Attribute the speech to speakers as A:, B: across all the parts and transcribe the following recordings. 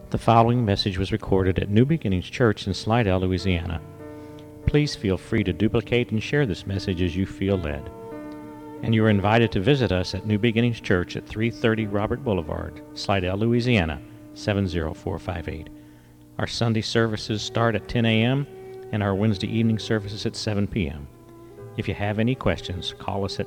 A: The following message was recorded at New Beginnings Church in Slidell, Louisiana. Please feel free to duplicate and share this message as you feel led. And you are invited to visit us at New Beginnings Church at 330 Robert Boulevard, Slidell, Louisiana, 70458. Our Sunday services start at 10 a.m. and our Wednesday evening services at 7 p.m. If you have any questions, call us at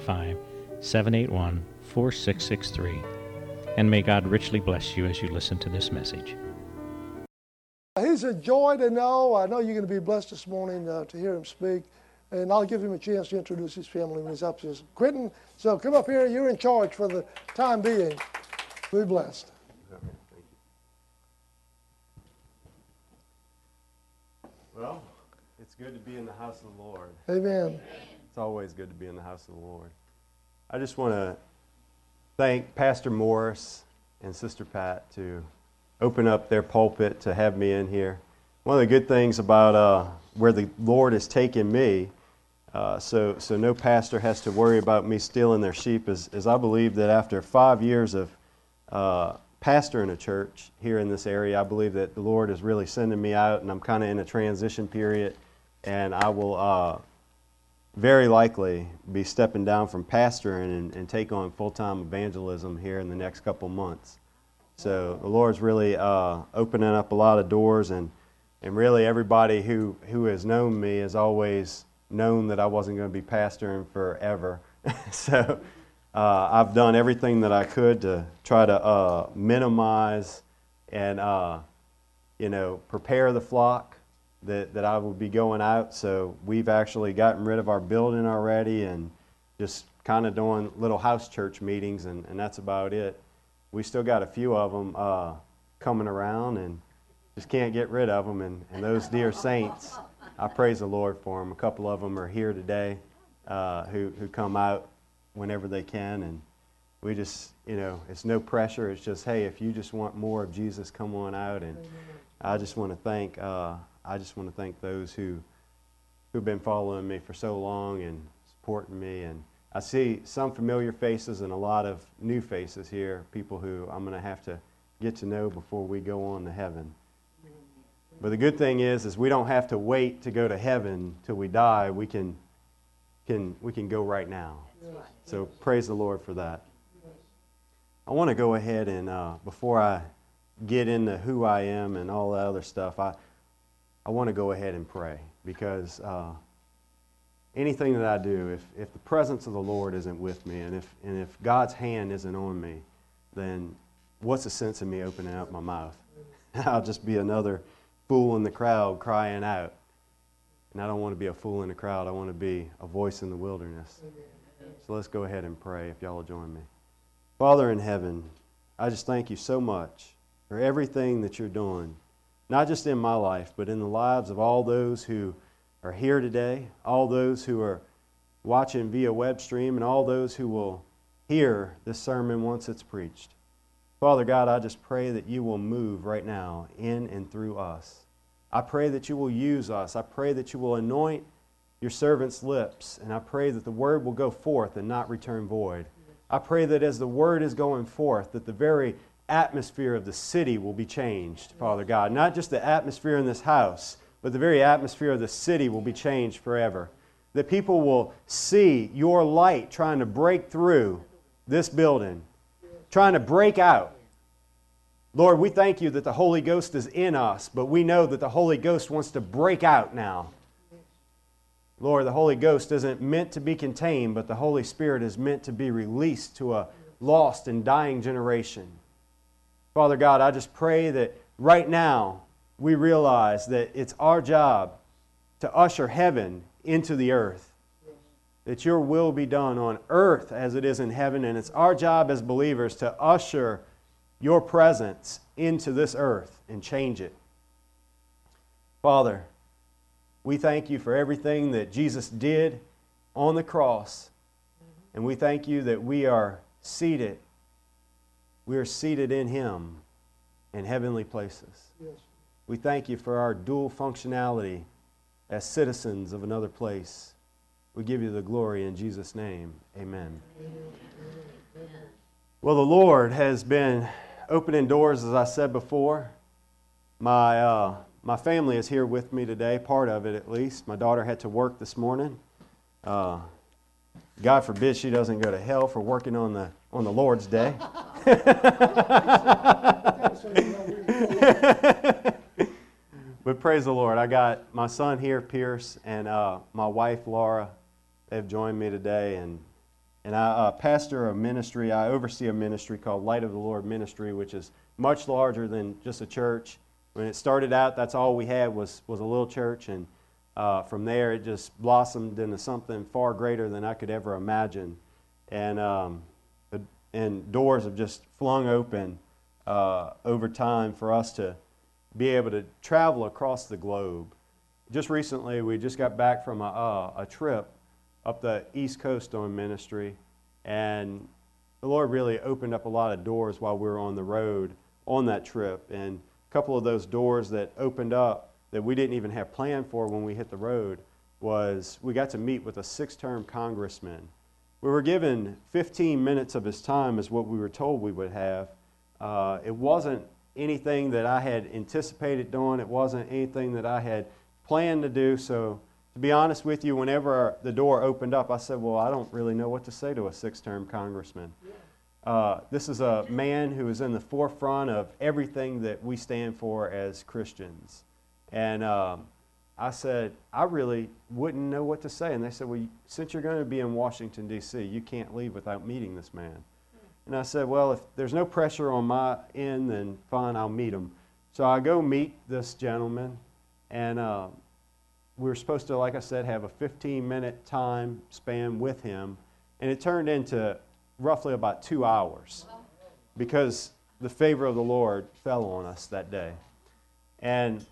A: 985-781-4663. And may God richly bless you as you listen to this message.
B: He's a joy to know. I know you're going to be blessed this morning to hear him speak. And I'll give him a chance to introduce his family when he's up here. Quentin, so come up here. You're in charge for the time being. Be blessed.
C: Thank you. Well, it's good to be in the house of the Lord.
B: Amen.
C: It's always good to be in the house of the Lord. I just want to thank Pastor Morris and Sister Pat to open up their pulpit to have me in here. One of the good things about where the Lord has taken me, so no pastor has to worry about me stealing their sheep, is I believe that after 5 years of pastoring a church here in this area, I believe that the Lord is really sending me out, and I'm kind of in a transition period, and I will very likely be stepping down from pastoring and take on full-time evangelism here in the next couple months. So the Lord's really opening up a lot of doors, and really everybody who has known me has always known that I wasn't going to be pastoring forever. So I've done everything that I could to try to minimize and prepare the flock that I will be going out. So we've actually gotten rid of our building already and just kind of doing little house church meetings, and that's about it. We still got a few of them coming around and just can't get rid of them. And those dear saints, I praise the Lord for them. A couple of them are here today who come out whenever they can. And we just, it's no pressure. It's just, hey, if you just want more of Jesus, come on out. And I just want to thank those who've been following me for so long and supporting me. And I see some familiar faces and a lot of new faces here, people who I'm going to have to get to know before we go on to heaven. But the good thing is we don't have to wait to go to heaven till we die. We can go right now. So praise the Lord for that. I want to go ahead and before I get into who I am and all that other stuff, I want to go ahead and pray, because anything that I do, if the presence of the Lord isn't with me, and if God's hand isn't on me, then what's the sense of me opening up my mouth? I'll just be another fool in the crowd crying out. And I don't want to be a fool in the crowd. I want to be a voice in the wilderness. So let's go ahead and pray, if y'all will join me. Father in heaven, I just thank you so much for everything that you're doing, not just in my life, but in the lives of all those who are here today, all those who are watching via web stream, and all those who will hear this sermon once it's preached. Father God, I just pray that you will move right now in and through us. I pray that you will use us. I pray that you will anoint your servants' lips, and I pray that the word will go forth and not return void. I pray that as the word is going forth, that the very atmosphere of the city will be changed, Father God. Not just the atmosphere in this house, but the very atmosphere of the city will be changed forever. That people will see your light trying to break through this building, trying to break out. Lord, we thank you that the Holy Ghost is in us, but we know that the Holy Ghost wants to break out now. Lord, the Holy Ghost isn't meant to be contained, but the Holy Spirit is meant to be released to a lost and dying generation. Father God, I just pray that right now we realize that it's our job to usher heaven into the earth. That your will be done on earth as it is in heaven, and it's our job as believers to usher your presence into this earth and change it. Father, we thank you for everything that Jesus did on the cross, and we thank you that we are seated. We are seated in Him in heavenly places.
B: Yes.
C: We thank you for our dual functionality as citizens of another place. We give you the glory in Jesus' name. Amen. Well, the Lord has been opening doors, as I said before. My family is here with me today, part of it at least. My daughter had to work this morning. God forbid she doesn't go to hell for working on the Lord's Day. But praise the Lord. I got my son here, Pierce, and my wife, Laura. They've joined me today. And I pastor a ministry. I oversee a ministry called Light of the Lord Ministry, which is much larger than just a church. When it started out, that's all we had was a little church. And from there, it just blossomed into something far greater than I could ever imagine. And doors have just flung open over time for us to be able to travel across the globe. Just recently, we just got back from a trip up the East Coast on ministry, and the Lord really opened up a lot of doors while we were on the road on that trip. And a couple of those doors that opened up that we didn't even have planned for when we hit the road was we got to meet with a 6-term congressman. We were given 15 minutes of his time is what we were told we would have. It wasn't anything that I had anticipated doing. It wasn't anything that I had planned to do. So to be honest with you, whenever the door opened up, I said, well, I don't really know what to say to a 6-term congressman. This is a man who is in the forefront of everything that we stand for as Christians. And I said, I really wouldn't know what to say. And they said, well, since you're going to be in Washington, D.C., you can't leave without meeting this man. And I said, well, if there's no pressure on my end, then fine, I'll meet him. So I go meet this gentleman, and we were supposed to, like I said, have a 15-minute time span with him, and it turned into roughly about 2 hours because the favor of the Lord fell on us that day. And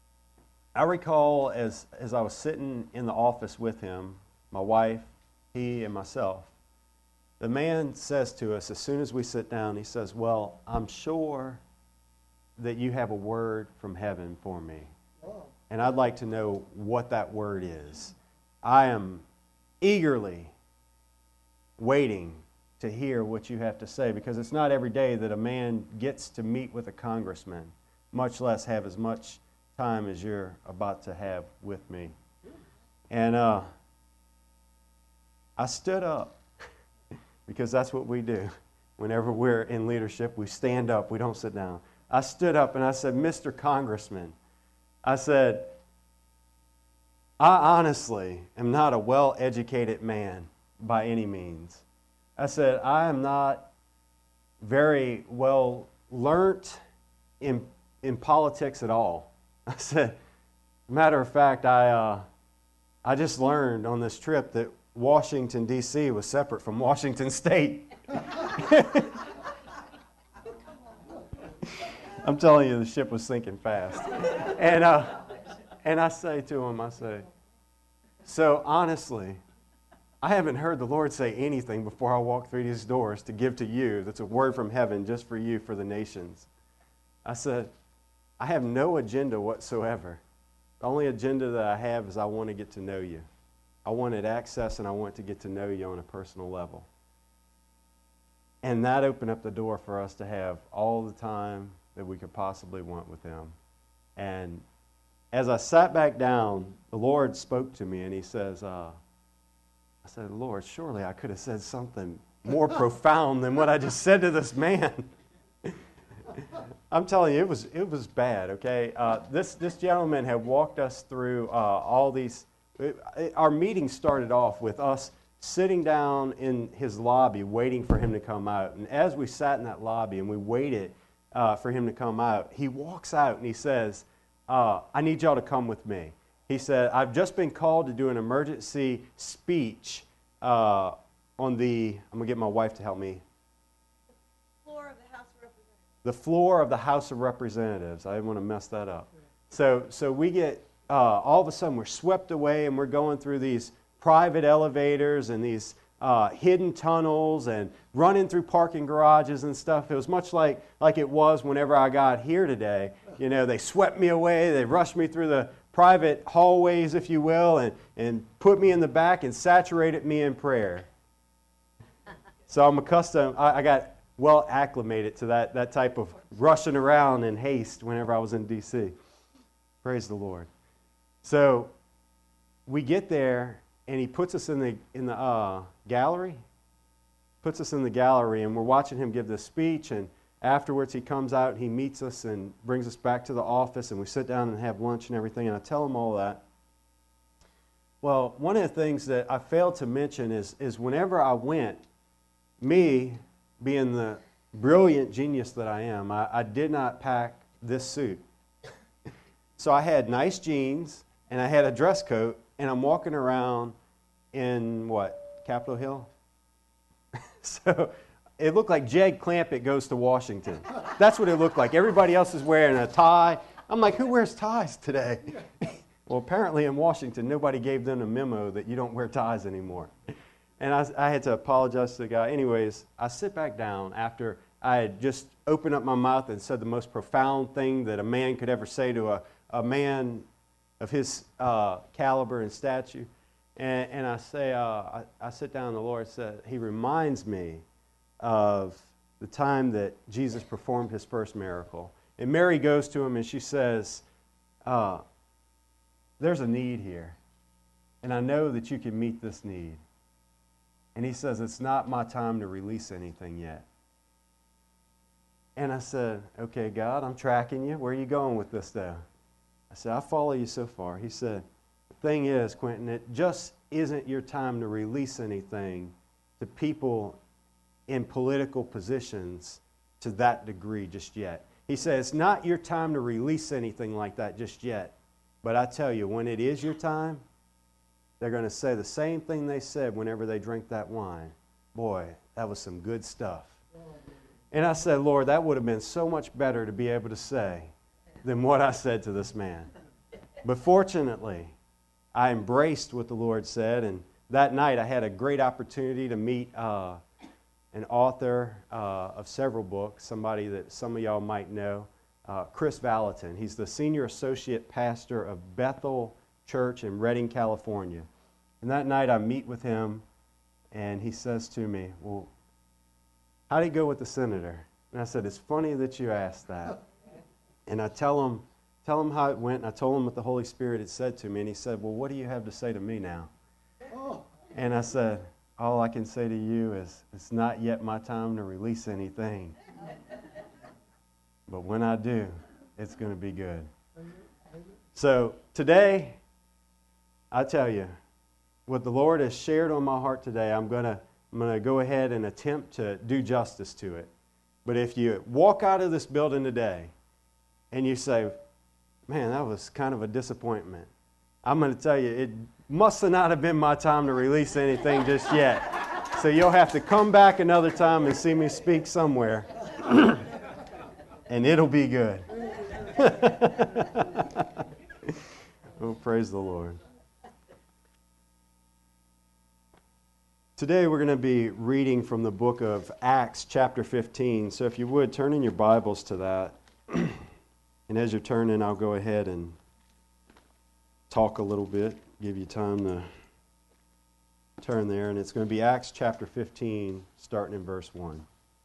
C: I recall as I was sitting in the office with him, my wife, he, and myself, the man says to us as soon as we sit down, he says, well, I'm sure that you have a word from heaven for me. And I'd like to know what that word is. I am eagerly waiting to hear what you have to say, because it's not every day that a man gets to meet with a congressman, much less have as much time as you're about to have with me. And I stood up, because that's what we do. Whenever we're in leadership, we stand up, we don't sit down. I stood up and I said, Mr. Congressman, I said, I honestly am not a well-educated man by any means. I said, I am not very well learnt in politics at all. I said, matter of fact, I just learned on this trip that Washington, D.C. was separate from Washington State. I'm telling you, the ship was sinking fast. And I say to him, I say, so honestly, I haven't heard the Lord say anything before I walk through these doors to give to you that's a word from heaven just for you, for the nations. I said, I have no agenda whatsoever. The only agenda that I have is I want to get to know you. I wanted access, and I want to get to know you on a personal level. And that opened up the door for us to have all the time that we could possibly want with him. And as I sat back down, the Lord spoke to me, and he says, I said, Lord, surely I could have said something more profound than what I just said to this man. I'm telling you, it was bad, okay? This gentleman had walked us through all these. Our meeting started off with us sitting down in his lobby waiting for him to come out. And as we sat in that lobby and we waited for him to come out, he walks out and he says, I need y'all to come with me. He said, I've just been called to do an emergency speech on the, I'm going to get my wife to help me. The floor of the House of Representatives. I didn't want to mess that up. So we get, all of a sudden we're swept away and we're going through these private elevators and these hidden tunnels and running through parking garages and stuff. It was much like it was whenever I got here today. You know, they swept me away, they rushed me through the private hallways, if you will, and put me in the back and saturated me in prayer. So I'm accustomed, I got well acclimated to that type of rushing around in haste whenever I was in D.C. Praise the Lord. So we get there, and he puts us in the gallery. Puts us in the gallery, and we're watching him give this speech, and afterwards he comes out, he meets us and brings us back to the office, and we sit down and have lunch and everything, and I tell him all that. Well, one of the things that I failed to mention is whenever I went, me, being the brilliant genius that I am, I did not pack this suit. So I had nice jeans, and I had a dress coat, and I'm walking around in, Capitol Hill? So it looked like Jed Clampett goes to Washington. That's what it looked like. Everybody else is wearing a tie. I'm like, who wears ties today? Well, apparently in Washington, nobody gave them a memo that you don't wear ties anymore. And I had to apologize to the guy. Anyways, I sit back down after I had just opened up my mouth and said the most profound thing that a man could ever say to a man of his caliber and stature. And I say, I sit down, and the Lord said, he reminds me of the time that Jesus performed his first miracle. And Mary goes to him and she says, there's a need here, and I know that you can meet this need. And he says, it's not my time to release anything yet. And I said, okay, God, I'm tracking you. Where are you going with this, though? I said, I follow you so far. He said, the thing is, Quentin, it just isn't your time to release anything to people in political positions to that degree just yet. He said, it's not your time to release anything like that just yet. But I tell you, when it is your time, they're going to say the same thing they said whenever they drink that wine. Boy, that was some good stuff. And I said, Lord, that would have been so much better to be able to say than what I said to this man. But fortunately, I embraced what the Lord said, and that night I had a great opportunity to meet an author of several books, somebody that some of y'all might know, Chris Valentin. He's the senior associate pastor of Bethel Church in Redding, California. And that night I meet with him, and he says to me, well, how did he go with the senator? And I said, it's funny that you asked that. And I tell him how it went, and I told him what the Holy Spirit had said to me, and he said, well, what do you have to say to me now? And I said, all I can say to you is, it's not yet my time to release anything. But when I do, it's going to be good. So today, I tell you, what the Lord has shared on my heart today, I'm going to go ahead and attempt to do justice to it. But if you walk out of this building today and you say, man, that was kind of a disappointment, I'm going to tell you, it must not have been my time to release anything just yet. So you'll have to come back another time and see me speak somewhere. And it'll be good. Oh, praise the Lord. Today we're going to be reading from the book of Acts chapter 15. So if you would, turn in your Bibles to that. And as you're turning, I'll go ahead and talk a little bit, give you time to turn there. And it's going to be Acts chapter 15, starting in verse 1.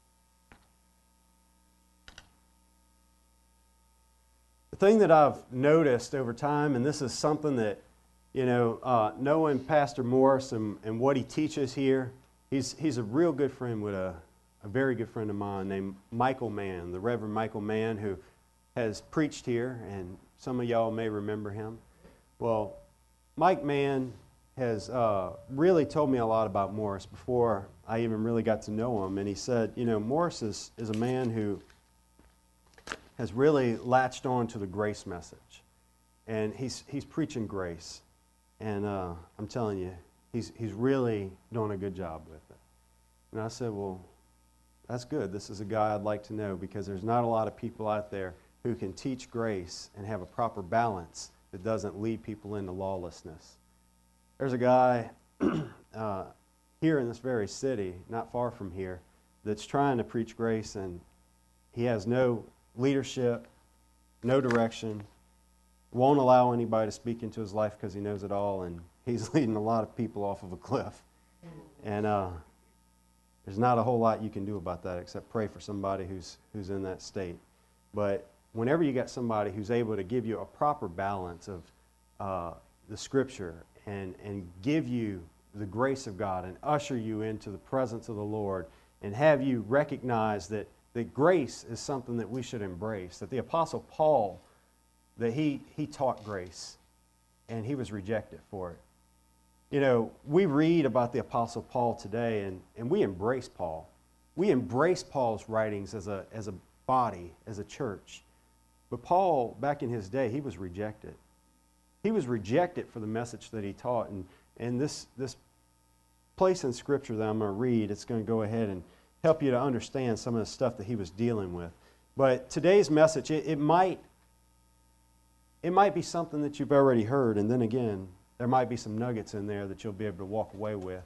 C: The thing that I've noticed over time, and this is something that, knowing Pastor Morris and what he teaches here, he's a real good friend with a very good friend of mine named Michael Mann, the Reverend Michael Mann, who has preached here, and some of y'all may remember him. Well, Mike Mann has really told me a lot about Morris before I even really got to know him, and he said, Morris is a man who has really latched on to the grace message, and he's preaching grace. And I'm telling you, he's really doing a good job with it. And I said, well, that's good. This is a guy I'd like to know, because there's not a lot of people out there who can teach grace and have a proper balance that doesn't lead people into lawlessness. There's a guy here in this very city, not far from here, that's trying to preach grace, and he has no leadership, no direction, won't allow anybody to speak into his life because he knows it all, and he's leading a lot of people off of a cliff. And There's not a whole lot you can do about that except pray for somebody who's in that state. But whenever you got somebody who's able to give you a proper balance of the Scripture and give you the grace of God and usher you into the presence of the Lord and have you recognize that grace is something that we should embrace, that the Apostle Paul, that he taught grace and he was rejected for it. You know, we read about the Apostle Paul today and we embrace Paul. We embrace Paul's writings as a body, as a church. But Paul, back in his day, he was rejected. He was rejected for the message that he taught. And this place in Scripture that I'm going to read, it's going to go ahead and help you to understand some of the stuff that he was dealing with. But today's message, it might be something that you've already heard, and then again, there might be some nuggets in there that you'll be able to walk away with.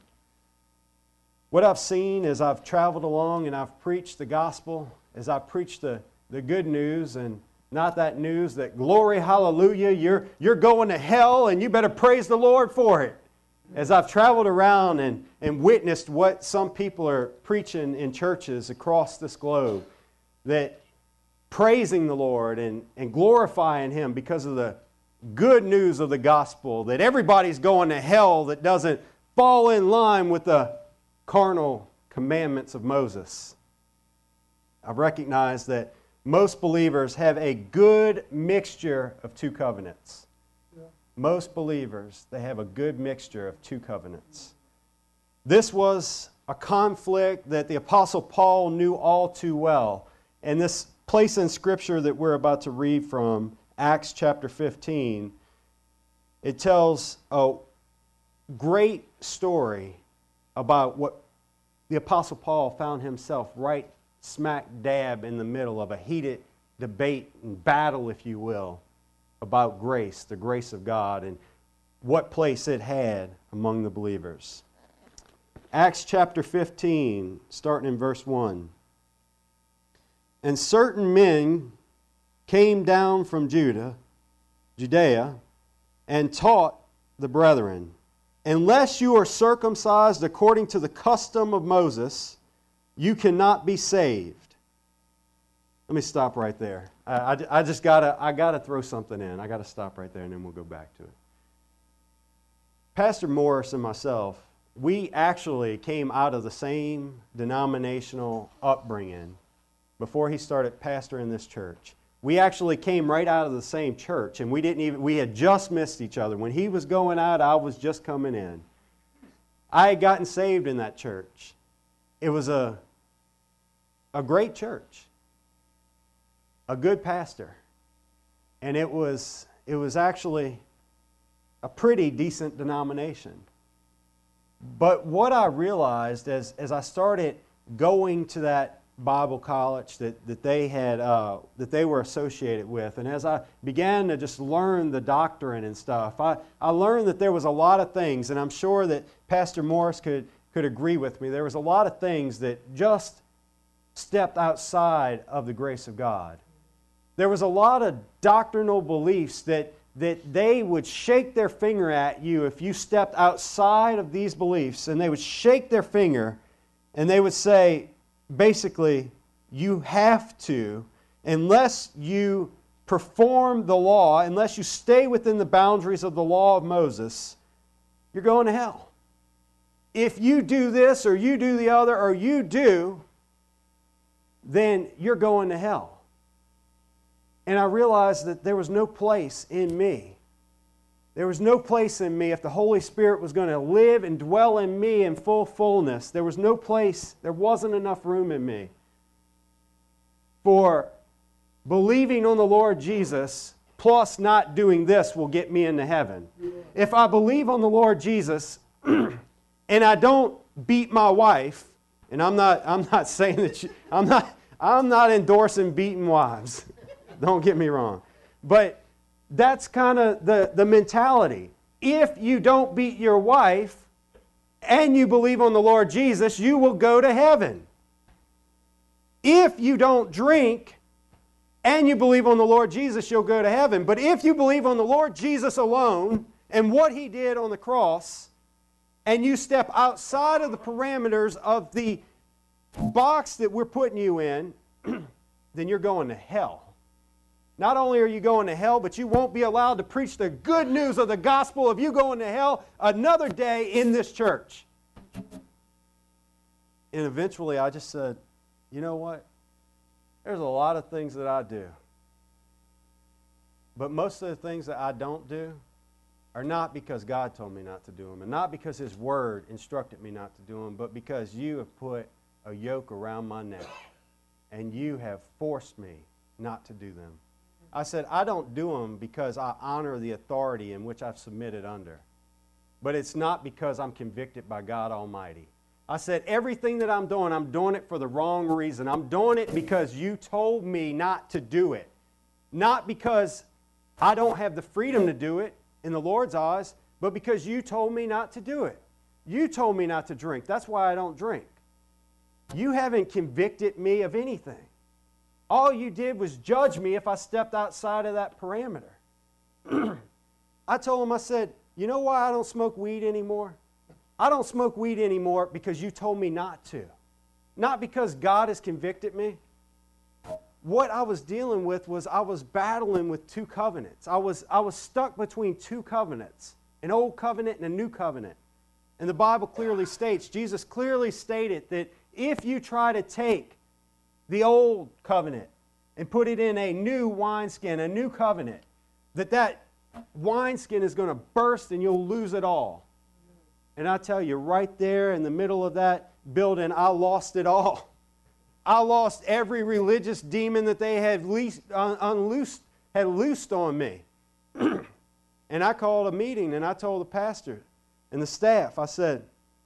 C: What I've seen as I've traveled along and I've preached the gospel, as I've preached the good news, and not that news that glory, hallelujah, you're going to hell and you better praise the Lord for it. As I've traveled around and witnessed what some people are preaching in churches across this globe, that praising the Lord and glorifying Him because of the good news of the gospel, that everybody's going to hell that doesn't fall in line with the carnal commandments of Moses. I've recognized that most believers have a good mixture of two covenants. Most believers, they have a good mixture of two covenants. This was a conflict that the Apostle Paul knew all too well. And this place in Scripture that we're about to read from, Acts chapter 15, it tells a great story about what the Apostle Paul found himself right smack dab in the middle of a heated debate and battle, if you will, about grace, the grace of God, and what place it had among the believers. Acts chapter 15, starting in verse 1. And certain men came down from Judea, and taught the brethren, unless you are circumcised according to the custom of Moses, you cannot be saved. Let me stop right there. I gotta throw something in. I gotta stop right there, and then we'll go back to it. Pastor Morris and myself, we actually came out of the same denominational upbringing before he started pastoring this church. We actually came right out of the same church, and we had just missed each other. When he was going out, I was just coming in. I had gotten saved in that church. It was a great church, a good pastor, and it was actually a pretty decent denomination. But what I realized as I started going to that Bible college that they were associated with, and as I began to just learn the doctrine and stuff, I learned that there was a lot of things, and I'm sure that Pastor Morris could agree with me. There was a lot of things that just stepped outside of the grace of God. There was a lot of doctrinal beliefs that they would shake their finger at you if you stepped outside of these beliefs, and they would shake their finger and they would say, basically, you have to, unless you perform the law, unless you stay within the boundaries of the law of Moses, you're going to hell. If you do this or you do the other or you do, then you're going to hell. And I realized that there was no place in me. There was no place in me if the Holy Spirit was going to live and dwell in me in fullness. There was no place, there wasn't enough room in me for believing on the Lord Jesus plus not doing this will get me into heaven. If I believe on the Lord Jesus and I don't beat my wife, and I'm not saying that I'm not endorsing beating wives. Don't get me wrong. But that's kind of the mentality. If you don't beat your wife and you believe on the Lord Jesus, you will go to heaven. If you don't drink and you believe on the Lord Jesus, you'll go to heaven. But if you believe on the Lord Jesus alone and what He did on the cross, and you step outside of the parameters of the box that we're putting you in, then you're going to hell. Not only are you going to hell, but you won't be allowed to preach the good news of the gospel of you going to hell another day in this church. And eventually I just said, you know what? There's a lot of things that I do. But most of the things that I don't do are not because God told me not to do them, and not because His Word instructed me not to do them, but because you have put a yoke around my neck, and you have forced me not to do them. I said, I don't do them because I honor the authority in which I've submitted under. But it's not because I'm convicted by God Almighty. I said, everything that I'm doing it for the wrong reason. I'm doing it because you told me not to do it. Not because I don't have the freedom to do it in the Lord's eyes, but because you told me not to do it. You told me not to drink. That's why I don't drink. You haven't convicted me of anything. All you did was judge me if I stepped outside of that parameter. I told him, I said, you know why I don't smoke weed anymore? I don't smoke weed anymore because you told me not to. Not because God has convicted me. What I was dealing with was I was battling with two covenants. I was stuck between two covenants, an old covenant and a new covenant. And the Bible clearly states, Jesus clearly stated that if you try to take the old covenant and put it in a new wineskin, a new covenant, that wineskin is going to burst and you'll lose it all. And I tell you, right there in the middle of that building, I lost it all. I lost every religious demon that they had loosed on me. And I called a meeting and I told the pastor and the staff, I said,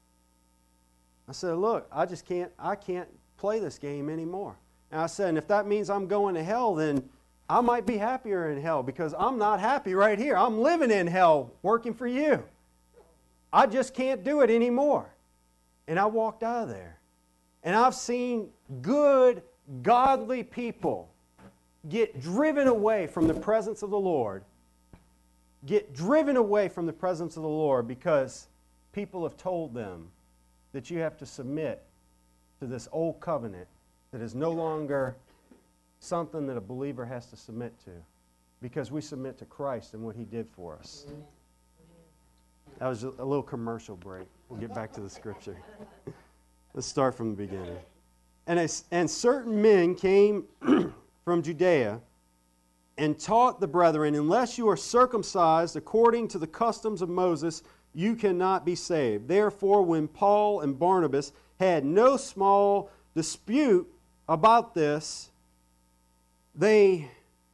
C: look, I can't play this game anymore. And I said, and if that means I'm going to hell, then I might be happier in hell because I'm not happy right here. I'm living in hell working for you. I just can't do it anymore. And I walked out of there. And I've seen good, godly people get driven away from the presence of the Lord. Get driven away from the presence of the Lord because people have told them that you have to submit to this old covenant that is no longer something that a believer has to submit to because we submit to Christ and what He did for us. That was a little commercial break. We'll get back to the scripture. Let's start from the beginning. And certain men came from Judea and taught the brethren, unless you are circumcised according to the customs of Moses, you cannot be saved. Therefore, when Paul and Barnabas had no small dispute about this, when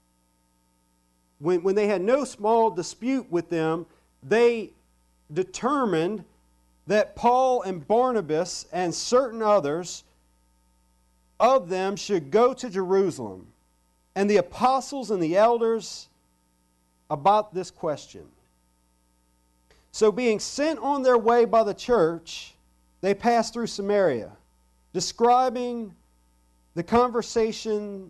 C: they had no small dispute with them, they determined that Paul and Barnabas and certain others of them should go to Jerusalem, and the apostles and the elders about this question. So being sent on their way by the church, they passed through Samaria, describing the conversion,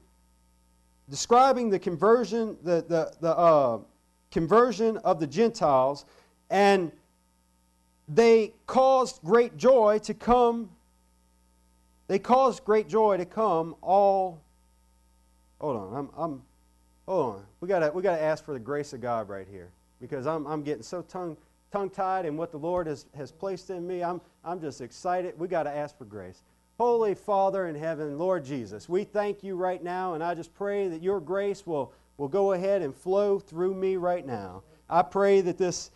C: the conversion of the Gentiles, and they caused great joy to come. They caused great joy to come all. Hold on, hold on. We gotta ask for the grace of God right here because I'm getting so tongue-tied in what the Lord has placed in me. I'm just excited. We got to ask for grace. Holy Father in heaven, Lord Jesus, we thank you right now, and I just pray that your grace will go ahead and flow through me right now. I pray that this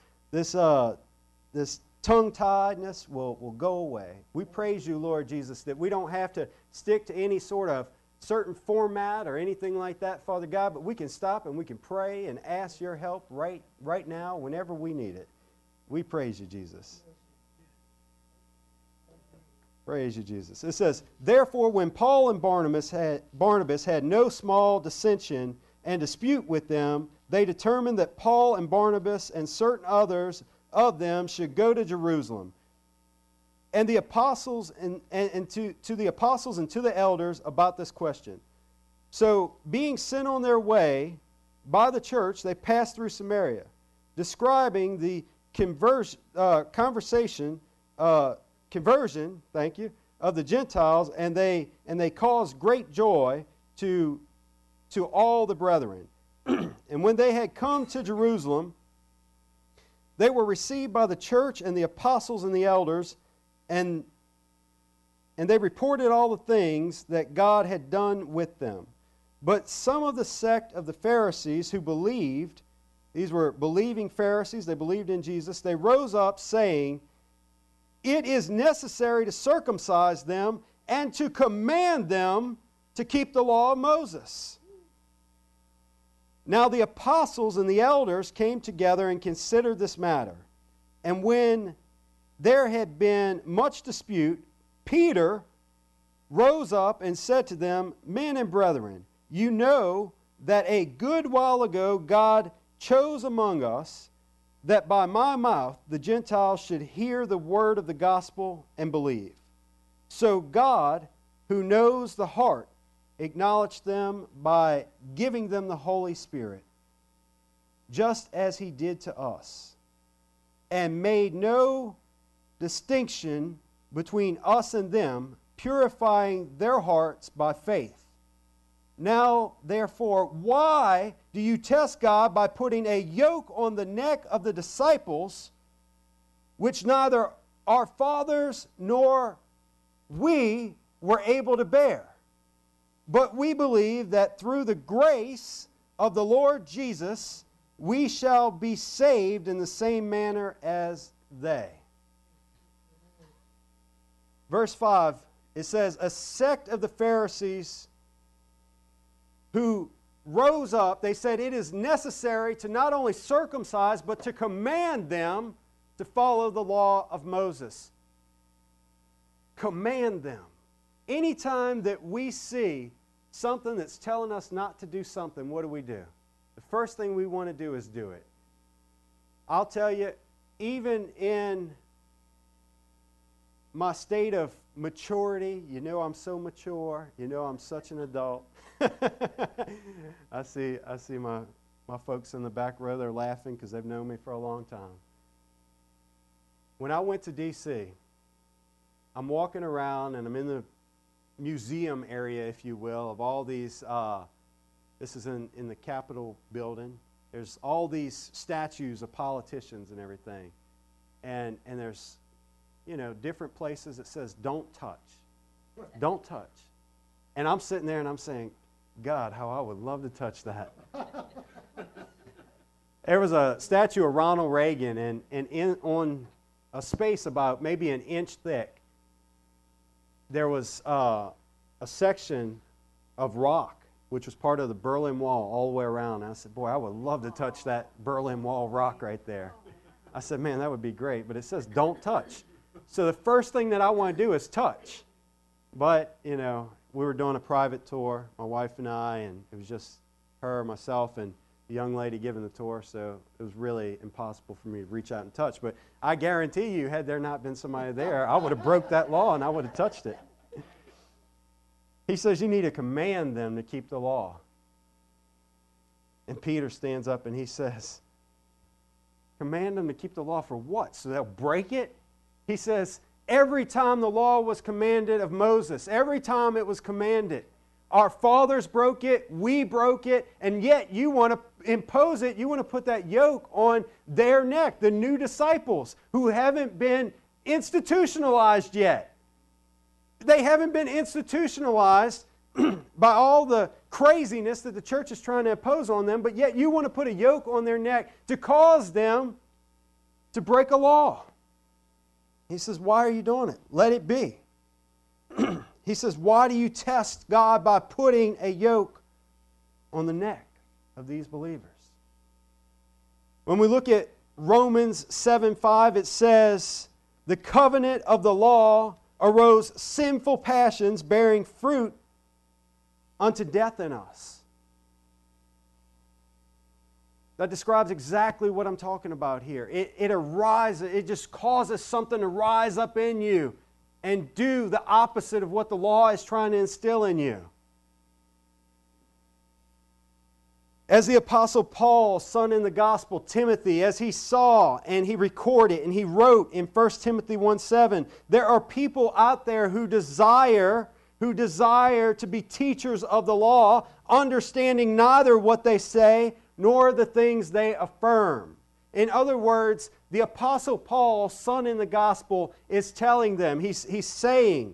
C: tongue-tiedness will go away. We praise you, Lord Jesus, that we don't have to stick to any sort of certain format or anything like that, Father God, but we can stop and we can pray and ask your help right now whenever we need it. We praise you, Jesus. Praise you, Jesus. It says, therefore, when Paul and Barnabas had no small dissension and dispute with them, they determined that Paul and Barnabas and certain others of them should go to Jerusalem. And the apostles and to the apostles and to the elders about this question. So, being sent on their way by the church, they passed through Samaria, describing the conversion, of the Gentiles, and they caused great joy to all the brethren. And when they had come to Jerusalem, they were received by the church and the apostles and the elders, and they reported all the things that God had done with them. But some of the sect of the Pharisees who believed, these were believing Pharisees, they believed in Jesus, they rose up saying, "It is necessary to circumcise them and to command them to keep the law of Moses." Now the apostles and the elders came together and considered this matter. And when there had been much dispute, Peter rose up and said to them, "Men and brethren, you know that a good while ago God chose among us that by my mouth the Gentiles should hear the word of the gospel and believe. So God, who knows the heart, acknowledged them by giving them the Holy Spirit, just as He did to us, and made no distinction between us and them, purifying their hearts by faith. Now, therefore, why do you test God by putting a yoke on the neck of the disciples, which neither our fathers nor we were able to bear? But we believe that through the grace of the Lord Jesus, we shall be saved in the same manner as they." Verse 5, it says, "A sect of the Pharisees who rose up," they said it is necessary to not only circumcise, but to command them to follow the law of Moses. Command them. Anytime that we see something that's telling us not to do something, what do? The first thing we want to do is do it. I'll tell you, even in my state of maturity, you know I'm so mature, you know I'm such an adult. I see my folks in the back row, they're laughing because they've known me for a long time. When I went to D.C., I'm walking around and I'm in the museum area, if you will, of all these, this is in the Capitol building. There's all these statues of politicians and everything. And there's, different places that says, "Don't touch. Don't touch." And I'm sitting there and I'm saying, God, how I would love to touch that. There was a statue of Ronald Reagan, and on a space about maybe an inch thick, there was a section of rock, which was part of the Berlin Wall all the way around. And I said, boy, I would love to touch that Berlin Wall rock right there. I said, man, that would be great. But it says, "Don't touch." So the first thing that I want to do is touch. But, we were doing a private tour, my wife and I, and it was just her, myself, and the young lady giving the tour, so it was really impossible for me to reach out and touch. But I guarantee you, had there not been somebody there, I would have broke that law and I would have touched it. He says you need to command them to keep the law. And Peter stands up and he says, command them to keep the law for what? So they'll break it? He says, every time the law was commanded of Moses, every time it was commanded, our fathers broke it, we broke it, and yet you want to impose it, you want to put that yoke on their neck, the new disciples who haven't been institutionalized yet. They haven't been institutionalized by all the craziness that the church is trying to impose on them, but yet you want to put a yoke on their neck to cause them to break a law. He says, why are you doing it? Let it be. He says, why do you test God by putting a yoke on the neck of these believers? When we look at Romans 7:5, it says, the covenant of the law arose sinful passions bearing fruit unto death in us. That describes exactly what I'm talking about here. It arises, it just causes something to rise up in you and do the opposite of what the law is trying to instill in you. As the Apostle Paul, son in the gospel, Timothy, as he saw and he recorded and he wrote in 1 Timothy 1:7, there are people out there who desire to be teachers of the law, understanding neither what they say nor the things they affirm. In other words, the Apostle Paul, son in the gospel, is telling them, he's saying,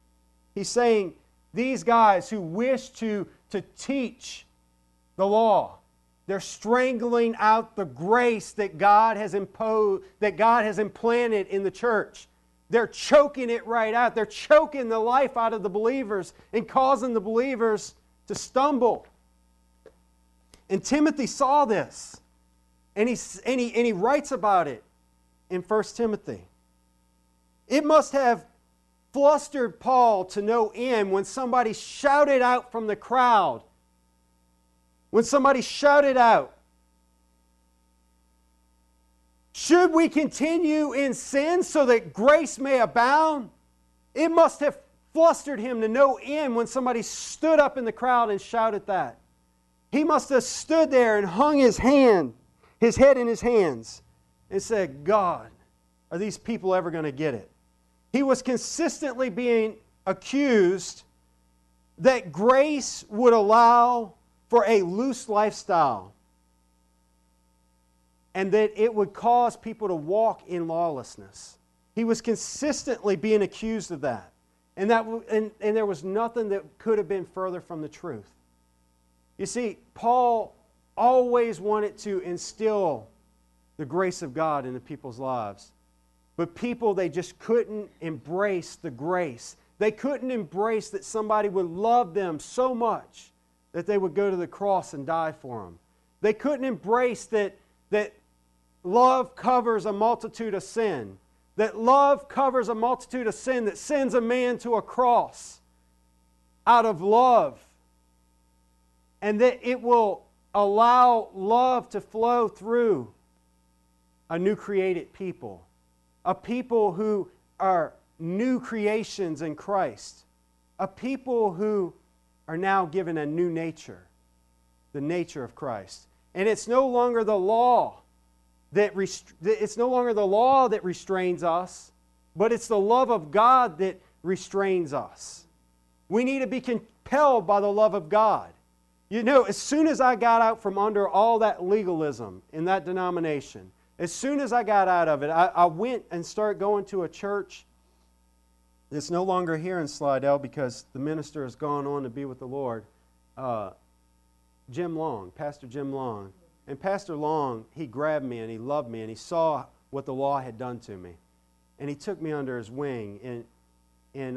C: these guys who wish to teach the law, they're strangling out the grace that God has imposed, that God has implanted in the church. They're choking it right out. They're choking the life out of the believers and causing the believers to stumble. And Timothy saw this, and he writes about it in 1 Timothy. It must have flustered Paul to no end when somebody shouted out from the crowd. When somebody shouted out, "Should we continue in sin so that grace may abound?" It must have flustered him to no end when somebody stood up in the crowd and shouted that. He must have stood there and hung his head in his hands and said, "God, are these people ever going to get it?" He was consistently being accused that grace would allow for a loose lifestyle and that it would cause people to walk in lawlessness. He was consistently being accused of that. And there was nothing that could have been further from the truth. You see, Paul always wanted to instill the grace of God into people's lives. But people, they just couldn't embrace the grace. They couldn't embrace that somebody would love them so much that they would go to the cross and die for them. They couldn't embrace that love covers a multitude of sin. That love covers a multitude of sin, that sends a man to a cross out of love. And that it will allow love to flow through a new created people. A people who are new creations in Christ. A people who are now given a new nature, the nature of Christ. And it's no longer the law that restrains us, but it's the love of God that restrains us. We need to be compelled by the love of God. You know, as soon as I got out from under all that legalism in that denomination, as soon as I got out of it, I went and started going to a church that's no longer here in Slidell because the minister has gone on to be with the Lord. Jim Long, Pastor Jim Long. And Pastor Long, he grabbed me and he loved me and he saw what the law had done to me. And he took me under his wing in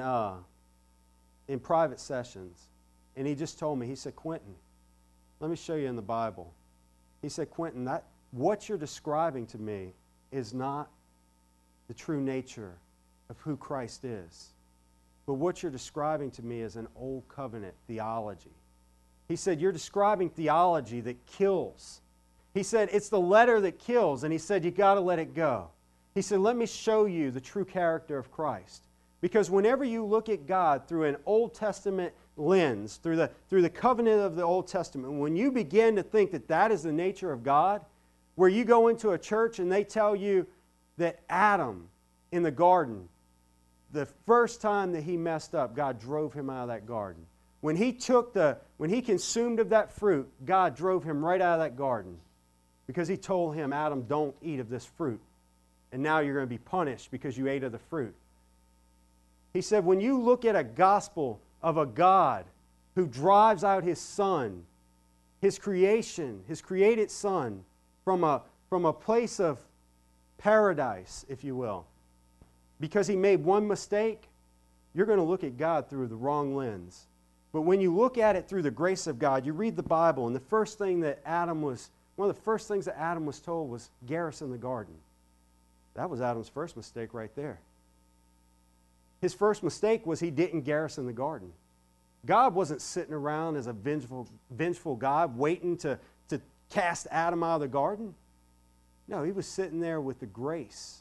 C: private sessions. And he just told me, he said, "Quentin, let me show you in the Bible." He said, "Quentin, what you're describing to me is not the true nature of who Christ is. But what you're describing to me is an old covenant theology." He said, "You're describing theology that kills." He said, "It's the letter that kills." And he said, "You got to let it go." He said, "Let me show you the true character of Christ." Because whenever you look at God through an Old Testament lens, through the covenant of the Old Testament, when you begin to think that that is the nature of God, where you go into a church and they tell you that Adam in the garden, the first time that he messed up, God drove him out of that garden. When he consumed of that fruit, God drove him right out of that garden because he told him, "Adam, don't eat of this fruit. And now you're going to be punished because you ate of the fruit." He said, when you look at a gospel of a God who drives out His Son, His creation, His created Son, from a place of paradise, if you will, because He made one mistake, you're going to look at God through the wrong lens. But when you look at it through the grace of God, you read the Bible, and one of the first things that Adam was told was garrison the garden. That was Adam's first mistake right there. His first mistake was he didn't garrison the garden. God wasn't sitting around as a vengeful God waiting to cast Adam out of the garden. No, He was sitting there with the grace.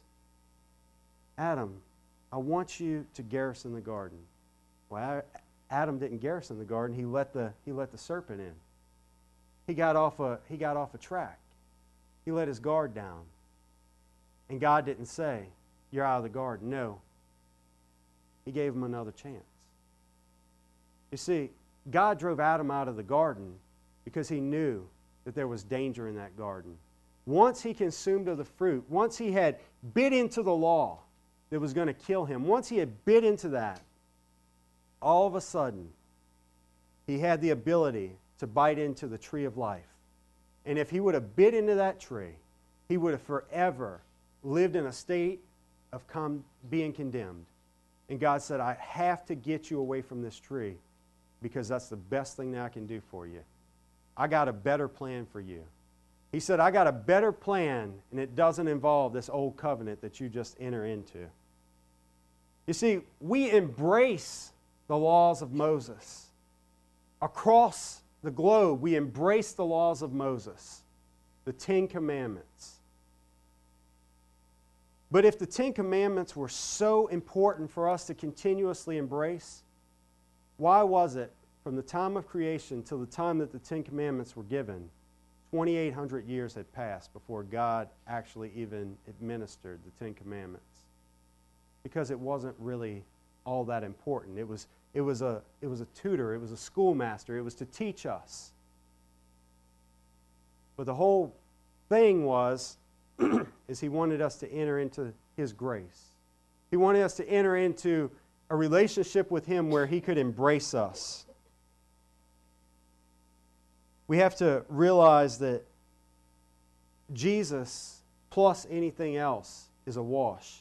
C: "Adam, I want you to garrison the garden." Well, Adam didn't garrison the garden. He let the serpent in. he got off a track. He let his guard down. And God didn't say, you're out of the garden. No. He gave him another chance. You see, God drove Adam out of the garden because he knew that there was danger in that garden. Once he consumed of the fruit, once he had bit into the law that was going to kill him, once he had bit into that, all of a sudden, he had the ability to bite into the tree of life. And if he would have bit into that tree, he would have forever lived in a state of being condemned. And God said, I have to get you away from this tree because that's the best thing that I can do for you. I got a better plan for you. He said, I got a better plan, and it doesn't involve this old covenant that you just enter into. You see, we embrace the laws of Moses. Across the globe, we embrace the laws of Moses, the Ten Commandments. But if the Ten Commandments were so important for us to continuously embrace, why was it from the time of creation till the time that the Ten Commandments were given, 2,800 years had passed before God actually even administered the Ten Commandments? Because it wasn't really all that important. It was a tutor, it was a schoolmaster, it was to teach us. But the whole thing was is he wanted us to enter into his grace. He wanted us to enter into a relationship with him where he could embrace us. We have to realize that Jesus plus anything else is a wash.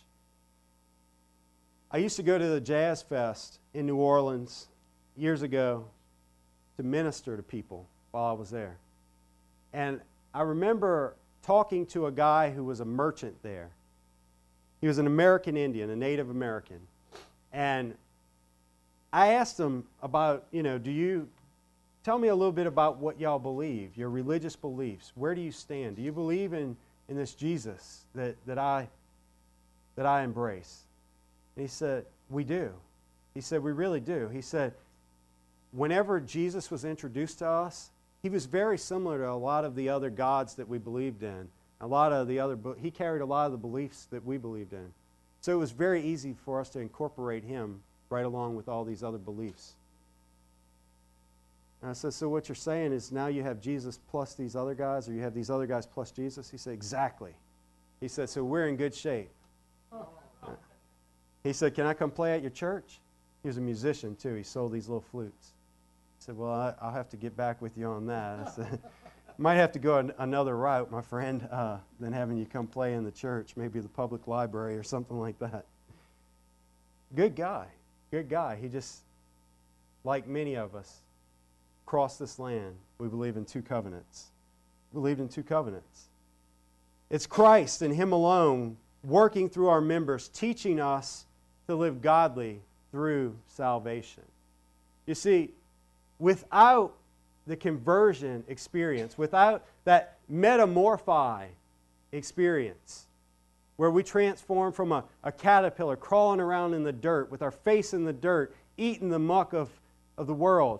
C: I used to go to the Jazz Fest in New Orleans years ago to minister to people while I was there. And I remember talking to a guy who was a merchant there. He was an American Indian, a Native American. And I asked him about, do you tell me a little bit about what y'all believe, your religious beliefs. Where do you stand? Do you believe in this Jesus that I embrace? And he said, we do. He said, we really do. He said, whenever Jesus was introduced to us, he was very similar to a lot of the other gods that we believed in. He carried a lot of the beliefs that we believed in. So it was very easy for us to incorporate him right along with all these other beliefs. And I said, so what you're saying is now you have Jesus plus these other guys, or you have these other guys plus Jesus? He said, exactly. He said, so we're in good shape. He said, can I come play at your church? He was a musician too. He sold these little flutes. I said, well, I'll have to get back with you on that. I said, might have to go another route, my friend, than having you come play in the church, maybe the public library or something like that. Good guy. Good guy. He just, like many of us, across this land, we believe in two covenants. We believed in two covenants. It's Christ and him alone working through our members, teaching us to live godly through salvation. You see, without the conversion experience, without that metamorphi experience, where we transform from a caterpillar crawling around in the dirt with our face in the dirt, eating the muck of the world,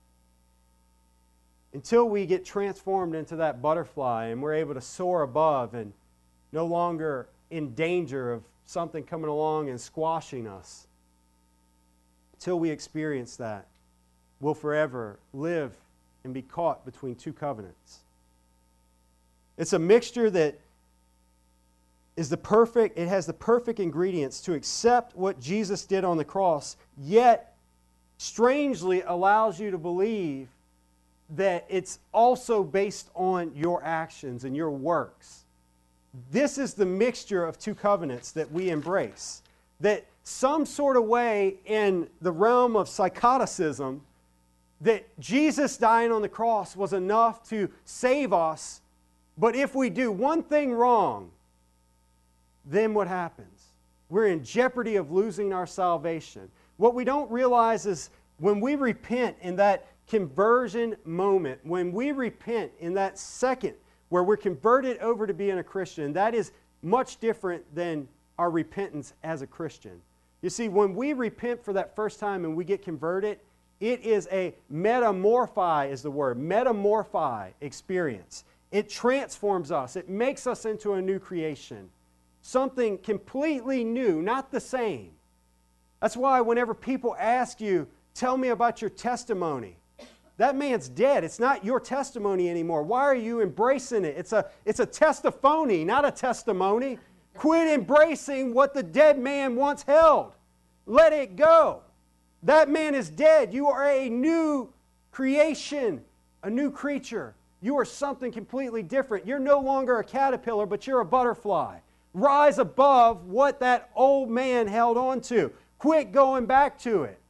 C: until we get transformed into that butterfly and we're able to soar above and no longer in danger of something coming along and squashing us, until we experience that, we'll forever live and be caught between two covenants. It's a mixture that is it has the perfect ingredients to accept what Jesus did on the cross, yet strangely allows you to believe that it's also based on your actions and your works. This is the mixture of two covenants that we embrace. That some sort of way in the realm of psychoticism, that Jesus dying on the cross was enough to save us, but if we do one thing wrong, then what happens? We're in jeopardy of losing our salvation. What we don't realize is when we repent in that conversion moment, when we repent in that second where we're converted over to being a Christian, that is much different than our repentance as a Christian. You see, when we repent for that first time and we get converted, It is a metamorphi is the word, metamorphi experience. It transforms us. It makes us into a new creation. Something completely new, not the same. That's why whenever people ask you, tell me about your testimony, that man's dead. It's not your testimony anymore. Why are you embracing it? It's a testiphony, not a testimony. Quit embracing what the dead man once held. Let it go. That man is dead. You are a new creation, a new creature. You are something completely different. You're no longer a caterpillar, but you're a butterfly. Rise above what that old man held on to. Quit going back to it.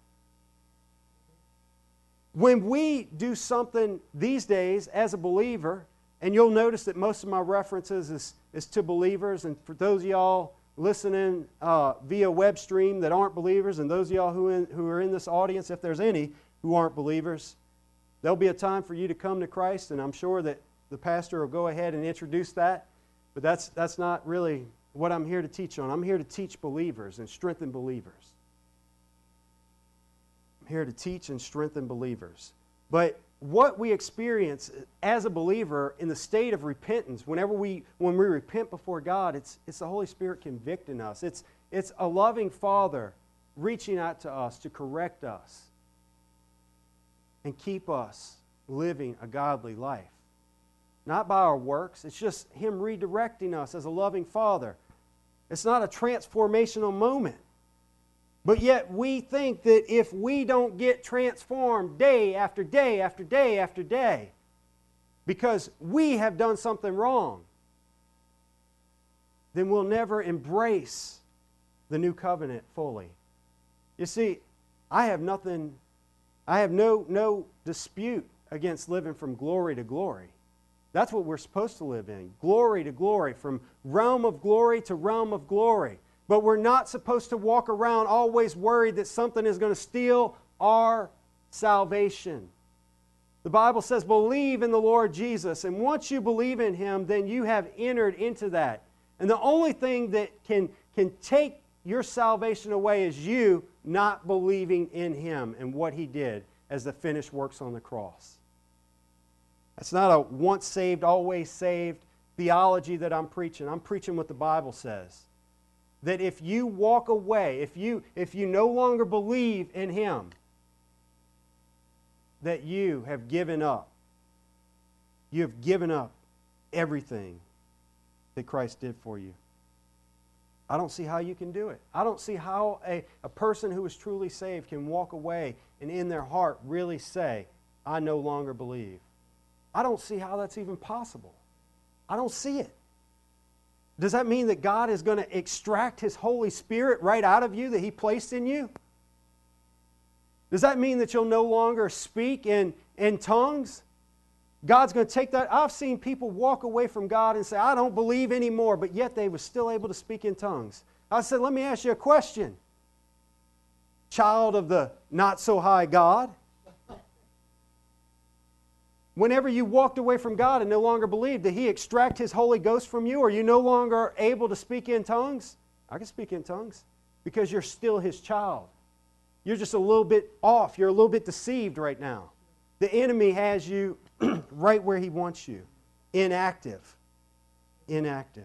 C: When we do something these days as a believer, and you'll notice that most of my references is to believers, and for those of y'all listening via web stream that aren't believers, and those of y'all who are in this audience, if there's any who aren't believers, there'll be a time for you to come to Christ, and I'm sure that the pastor will go ahead and introduce that, but that's not really what I'm here to teach on. I'm here to teach believers and strengthen believers. Here to teach and strengthen believers. But what we experience as a believer in the state of repentance, when we repent before God, it's the Holy Spirit convicting us. It's a loving Father reaching out to us to correct us and keep us living a godly life. Not by our works, it's just Him redirecting us as a loving Father. It's not a transformational moment. But yet we think that if we don't get transformed day after day after day after day, because we have done something wrong, then we'll never embrace the new covenant fully. You see, I have no dispute against living from glory to glory. That's what we're supposed to live in, glory to glory, from realm of glory to realm of glory. But we're not supposed to walk around always worried that something is going to steal our salvation. The Bible says, believe in the Lord Jesus. And once you believe in Him, then you have entered into that. And the only thing that can take your salvation away is you not believing in Him and what He did as the finished works on the cross. That's not a once saved, always saved theology that I'm preaching. I'm preaching what the Bible says. That if you walk away, if you no longer believe in Him, that you have given up. You have given up everything that Christ did for you. I don't see how you can do it. I don't see how a person who is truly saved can walk away and in their heart really say, I no longer believe. I don't see how that's even possible. I don't see it. Does that mean that God is going to extract His Holy Spirit right out of you that He placed in you? Does that mean that you'll no longer speak in tongues? God's going to take that. I've seen people walk away from God and say, I don't believe anymore, but yet they were still able to speak in tongues. I said, let me ask you a question. Child of the not-so-high God. Whenever you walked away from God and no longer believed, did He extract His Holy Ghost from you? Are you no longer able to speak in tongues? I can speak in tongues because you're still His child. You're just a little bit off. You're a little bit deceived right now. The enemy has you right where he wants you. Inactive. Inactive.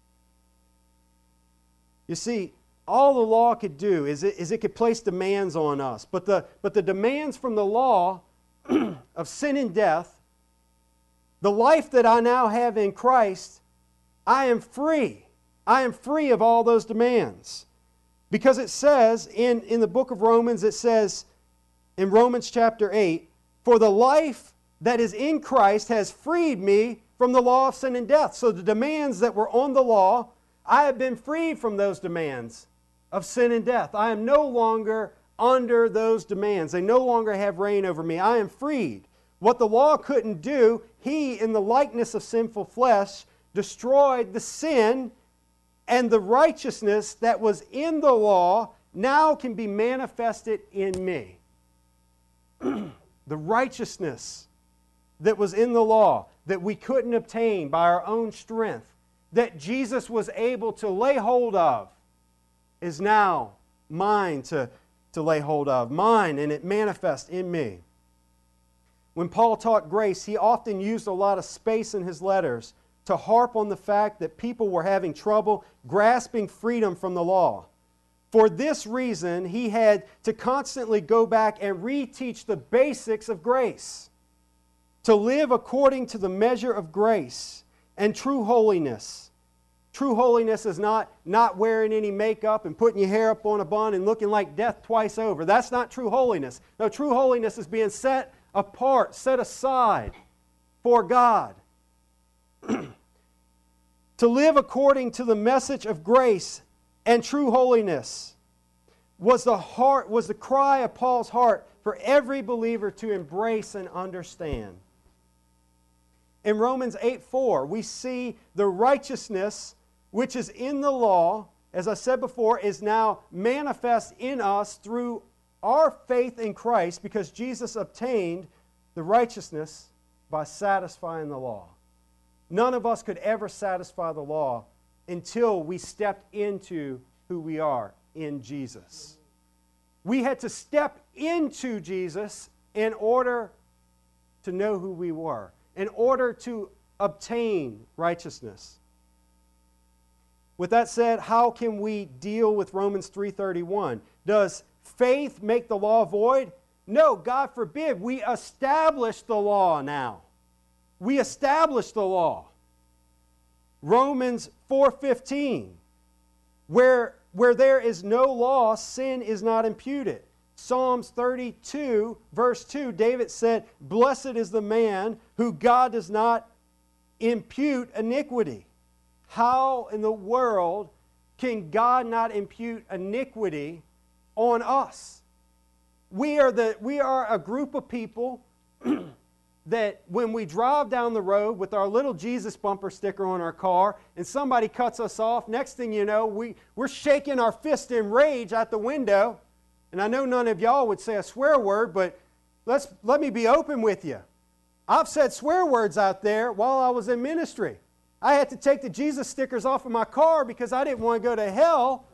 C: You see, all the law could do is it could place demands on us. But the demands from the law of sin and death, the life that I now have in Christ, I am free. I am free of all those demands. Because it says in the book of Romans, it says in Romans chapter 8, for the life that is in Christ has freed me from the law of sin and death. So the demands that were on the law, I have been freed from those demands of sin and death. I am no longer under those demands. They no longer have reign over me. I am freed. What the law couldn't do, He, in the likeness of sinful flesh, destroyed the sin, and the righteousness that was in the law now can be manifested in me. The righteousness that was in the law that we couldn't obtain by our own strength, that Jesus was able to lay hold of, is now mine to to lay hold of, mine, and it manifests in me. When Paul taught grace, he often used a lot of space in his letters to harp on the fact that people were having trouble grasping freedom from the law. For this reason, he had to constantly go back and reteach the basics of grace. To live according to the measure of grace and true holiness. True holiness is not wearing any makeup and putting your hair up on a bun and looking like death twice over. That's not true holiness. No, true holiness is being set apart, set aside for God. To live according to the message of grace and true holiness was the cry of Paul's heart for every believer to embrace and understand. In Romans 8:4, we see the righteousness which is in the law, as I said before, is now manifest in us through our faith in Christ, because Jesus obtained the righteousness by satisfying the law. None of us could ever satisfy the law until we stepped into who we are in Jesus. We had to step into Jesus in order to know who we were, in order to obtain righteousness. With that said, how can we deal with Romans 3:31? Does faith make the law void? No, God forbid. We establish the law now. We establish the law. Romans 4:15, where there is no law, sin is not imputed. Psalms 32, verse 2, David said, "Blessed is the man who God does not impute iniquity." How in the world can God not impute iniquity on us? We are a group of people that when we drive down the road with our little Jesus bumper sticker on our car and somebody cuts us off, next thing you know, we're shaking our fist in rage out the window. And I know none of y'all would say a swear word, but let me be open with you. I've said swear words out there while I was in ministry. I had to take the Jesus stickers off of my car because I didn't want to go to hell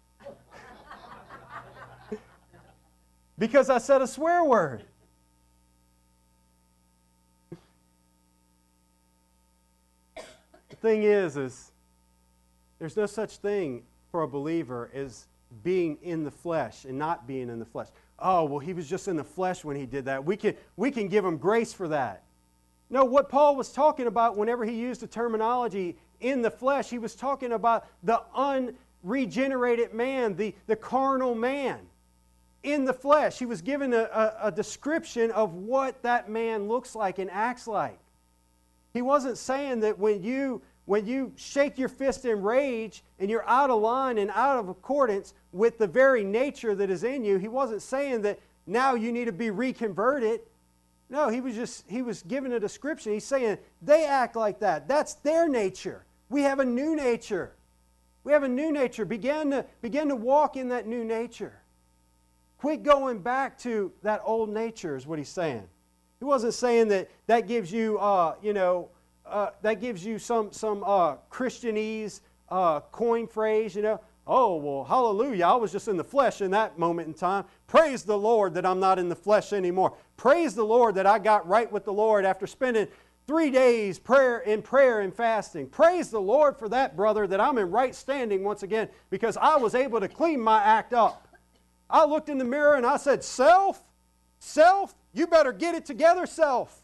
C: because I said a swear word. The thing is there's no such thing for a believer as being in the flesh and not being in the flesh. Oh, well, he was just in the flesh when he did that. We can give him grace for that. No, what Paul was talking about whenever he used the terminology in the flesh, he was talking about the unregenerated man, the carnal man. In the flesh, he was given a description of what that man looks like and acts like. He wasn't saying that when you shake your fist in rage and you're out of line and out of accordance with the very nature that is in you, he wasn't saying that now you need to be reconverted. No, he was given a description. He's saying they act like that. That's their nature. We have a new nature. We have a new nature. Begin to walk in that new nature. Quit going back to that old nature is what he's saying. He wasn't saying that gives you that gives you some Christianese coin phrase, Oh, well, hallelujah, I was just in the flesh in that moment in time. Praise the Lord that I'm not in the flesh anymore. Praise the Lord that I got right with the Lord after spending 3 days prayer and fasting. Praise the Lord for that, brother, that I'm in right standing once again because I was able to clean my act up. I looked in the mirror and I said, self, you better get it together, self.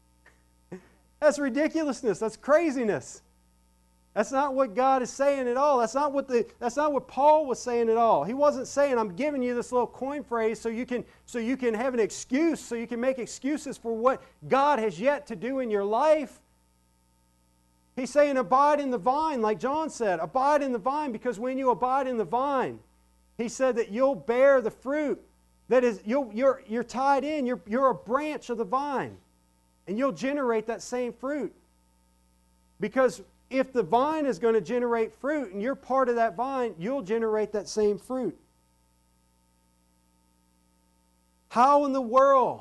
C: That's ridiculousness. That's craziness. That's not what God is saying at all. That's not what Paul was saying at all. He wasn't saying, I'm giving you this little coin phrase so you can have an excuse, so you can make excuses for what God has yet to do in your life. He's saying, abide in the vine, like John said. Abide in the vine, because when you abide in the vine, he said that you'll bear the fruit. That is, you're tied in. You're a branch of the vine, and you'll generate that same fruit. Because if the vine is going to generate fruit and you're part of that vine, you'll generate that same fruit. How in the world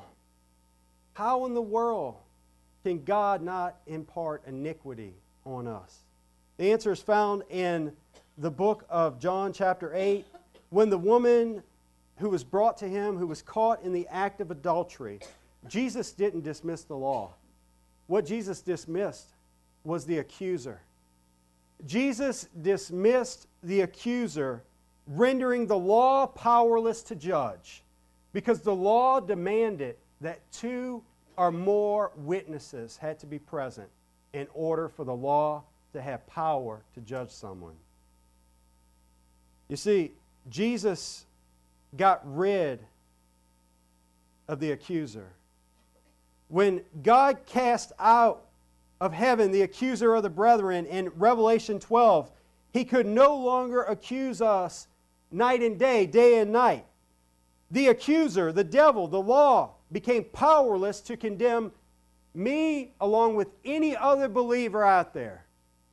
C: can God not impart iniquity on us? The answer is found in the book of John chapter 8, when the woman who was brought to him who was caught in the act of adultery, Jesus didn't dismiss the law. What Jesus dismissed was the accuser. Jesus dismissed the accuser, rendering the law powerless to judge, because the law demanded that 2 or more witnesses had to be present in order for the law to have power to judge someone. You see, Jesus got rid of the accuser. When God cast out of heaven the accuser of the brethren in Revelation 12, he could no longer accuse us night and day and night. The accuser, the devil, the law, became powerless to condemn me along with any other believer out there.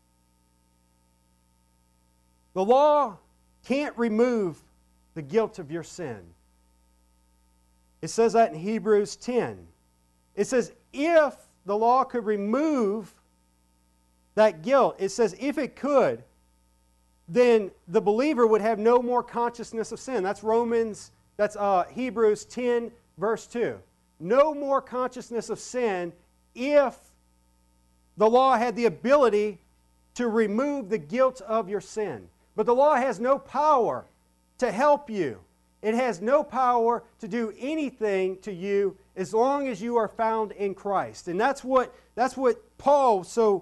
C: The law can't remove the guilt of your sin. It says that in Hebrews 10. It says if the law could remove that guilt, it says if it could, then the believer would have no more consciousness of sin. That's Hebrews 10, verse 2. No more consciousness of sin if the law had the ability to remove the guilt of your sin. But the law has no power to help you. It has no power to do anything to you as long as you are found in Christ. And that's what Paul so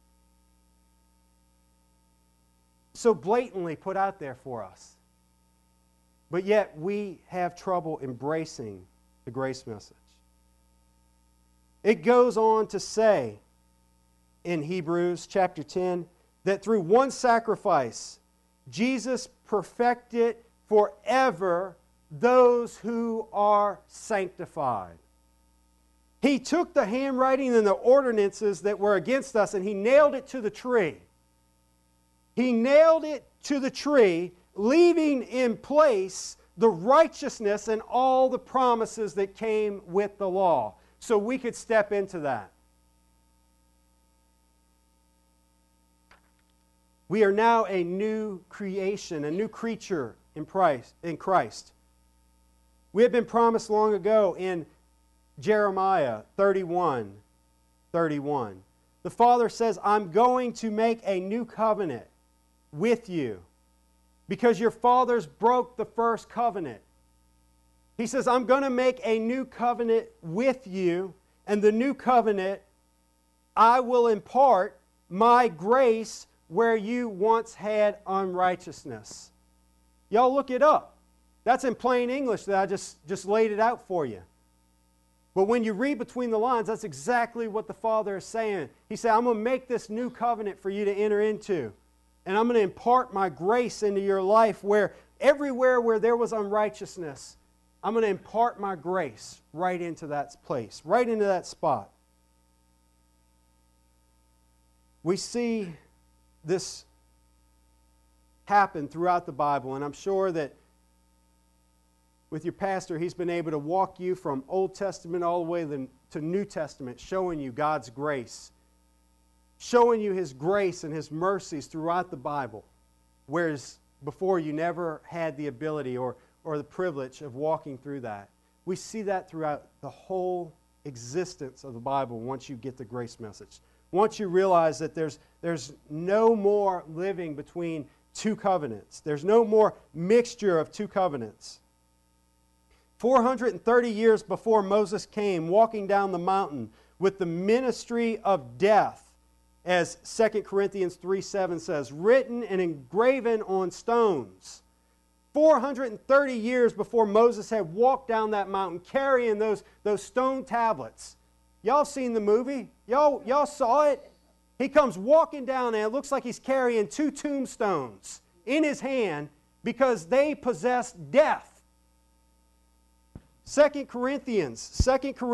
C: blatantly put out there for us. But yet we have trouble embracing the grace message. It goes on to say in Hebrews chapter 10 that through one sacrifice, Jesus perfected forever those who are sanctified. He took the handwriting and the ordinances that were against us and He nailed it to the tree. He nailed it to the tree, leaving in place the righteousness and all the promises that came with the law, so we could step into that. We are now a new creation, a new creature in Christ. We have been promised long ago in Jeremiah 31:31. The Father says, I'm going to make a new covenant with you because your fathers broke the first covenant. He says, I'm going to make a new covenant with you, and the new covenant, I will impart my grace where you once had unrighteousness. Y'all look it up. That's in plain English that I just laid it out for you. But when you read between the lines, that's exactly what the Father is saying. He said, I'm going to make this new covenant for you to enter into. And I'm going to impart my grace into your life where everywhere where there was unrighteousness, I'm going to impart my grace right into that place, right into that spot. We see this happen throughout the Bible, and I'm sure that with your pastor, he's been able to walk you from Old Testament all the way to New Testament, showing you God's grace, showing you His grace and His mercies throughout the Bible, whereas before you never had the ability or the privilege of walking through that. We see that throughout the whole existence of the Bible once you get the grace message. Once you realize that there's no more living between two covenants. There's no more mixture of two covenants. 430 years before Moses came walking down the mountain with the ministry of death, as 2 Corinthians 3:7 says, written and engraven on stones. 430 years before Moses had walked down that mountain carrying those stone tablets. Y'all seen the movie? Y'all saw it? He comes walking down and it looks like he's carrying 2 tombstones in his hand because they possess death. 2 Corinthians,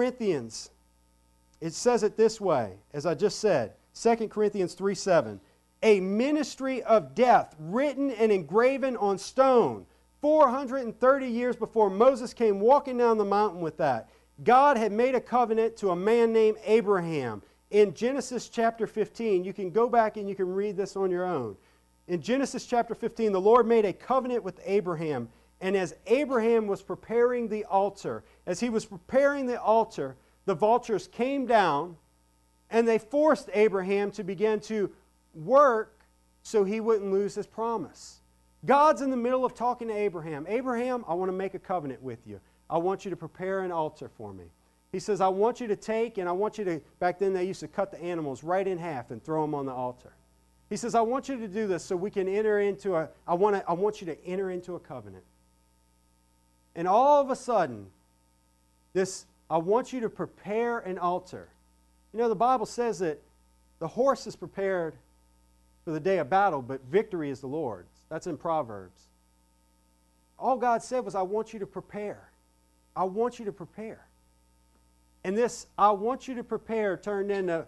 C: it says it this way, as I just said, 2 Corinthians 3:7, a ministry of death written and engraven on stone. 430 years before Moses came walking down the mountain with that, God had made a covenant to a man named Abraham. In Genesis chapter 15, you can go back and you can read this on your own. In Genesis chapter 15, the Lord made a covenant with Abraham, And as Abraham was preparing the altar, the vultures came down and they forced Abraham to begin to work so he wouldn't lose his promise. God's in the middle of talking to Abraham. Abraham, I want to make a covenant with you. I want you to prepare an altar for me. He says, I want you to take, and I want you to, back then they used to cut the animals right in half and throw them on the altar. He says, I want you to do this so we can enter into I want you to enter into a covenant. And all of a sudden, I want you to prepare an altar. You know, the Bible says that the horse is prepared for the day of battle, but victory is the Lord's. That's in Proverbs. All God said was, I want you to prepare. I want you to prepare. And this, I want you to prepare, turned into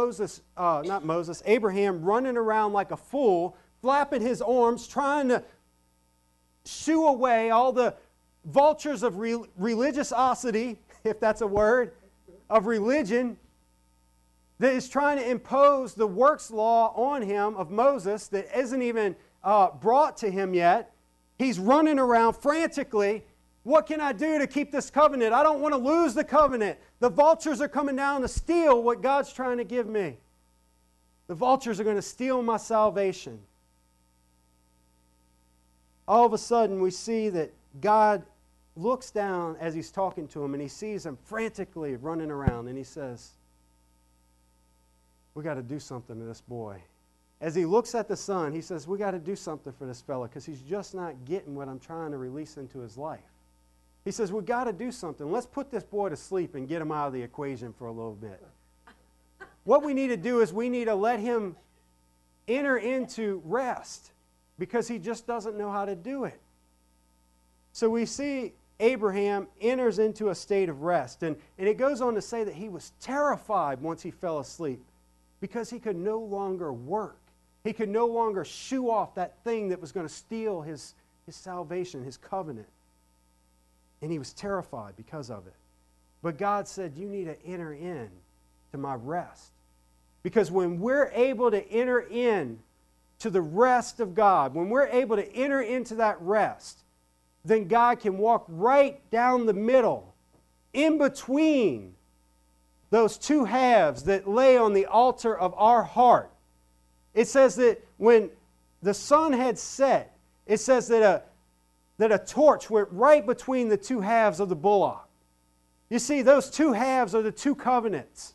C: Abraham running around like a fool, flapping his arms, trying to shoo away all the vultures of religiosity, if that's a word, of religion, that is trying to impose the works law on him of Moses that isn't even brought to him yet. He's running around frantically. What can I do to keep this covenant? I don't want to lose the covenant. The vultures are coming down to steal what God's trying to give me. The vultures are going to steal my salvation. All of a sudden, we see that God looks down as he's talking to him, and he sees him frantically running around, and he says, we got to do something to this boy. As he looks at the son, he says, we got to do something for this fella because he's just not getting what I'm trying to release into his life. He says, we got to do something. Let's put this boy to sleep and get him out of the equation for a little bit. What we need to do is we need to let him enter into rest because he just doesn't know how to do it. So we see Abraham enters into a state of rest. And it goes on to say that he was terrified once he fell asleep because he could no longer work. He could no longer shoo off that thing that was going to steal his salvation, his covenant. And he was terrified because of it. But God said, you need to enter in to my rest. Because when we're able to enter in to the rest of God, when we're able to enter into that rest, then God can walk right down the middle, in between those two halves that lay on the altar of our heart. It says that when the sun had set, it says that a torch went right between the two halves of the bullock. You see, those two halves are the two covenants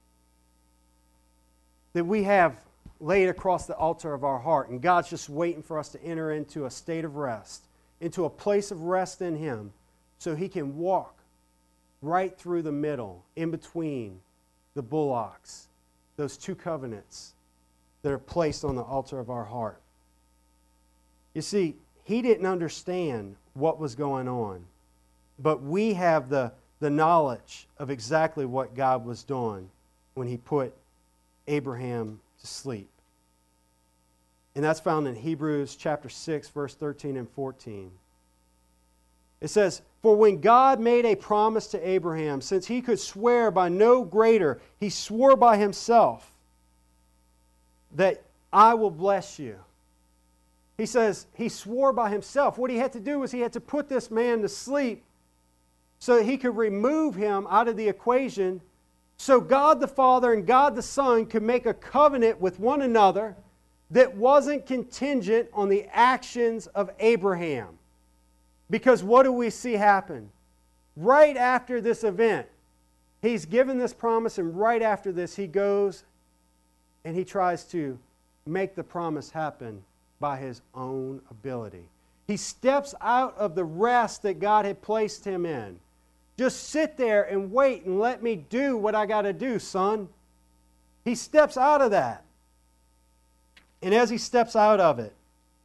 C: that we have laid across the altar of our heart. And God's just waiting for us to enter into a state of rest, into a place of rest in Him, so He can walk right through the middle, in between the bullocks, those two covenants that are placed on the altar of our heart. You see, he didn't understand what was going on, but we have the knowledge of exactly what God was doing when He put Abraham to sleep. And that's found in Hebrews chapter 6, verse 13 and 14. It says, "For when God made a promise to Abraham, since he could swear by no greater, he swore by himself that I will bless you." He says he swore by himself. What he had to do was he had to put this man to sleep so that he could remove him out of the equation, so God the Father and God the Son could make a covenant with one another that wasn't contingent on the actions of Abraham. Because what do we see happen? Right after this event, he's given this promise, and right after this he goes and he tries to make the promise happen by his own ability. He steps out of the rest that God had placed him in. Just sit there and wait and let me do what I got to do, son. He steps out of that. And as he steps out of it,